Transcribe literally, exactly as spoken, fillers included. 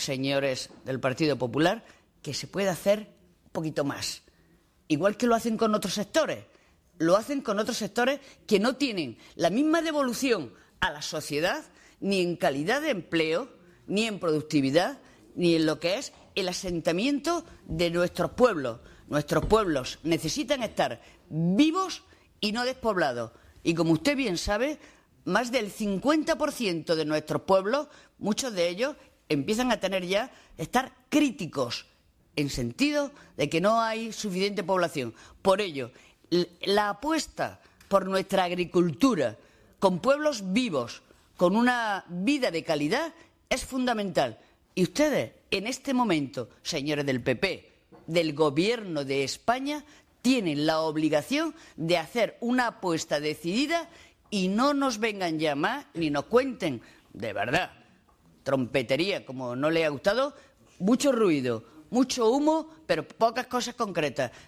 señores del Partido Popular, que se puede hacer un poquito más. Igual que lo hacen con otros sectores. Lo hacen con otros sectores que no tienen la misma devolución a la sociedad, ni en calidad de empleo, ni en productividad, ni en lo que es el asentamiento de nuestros pueblos. Nuestros pueblos necesitan estar vivos y no despoblados. Y como usted bien sabe, más del cincuenta por ciento de nuestros pueblos, muchos de ellos, empiezan a tener ya, estar críticos, en sentido de que no hay suficiente población. Por ello, la apuesta por nuestra agricultura, con pueblos vivos, con una vida de calidad, es fundamental. Y ustedes, en este momento, señores del P P, del Gobierno de España, tienen la obligación de hacer una apuesta decidida y no nos vengan ya más ni nos cuenten, de verdad, trompetería, como no le ha gustado, mucho ruido, mucho humo, pero pocas cosas concretas.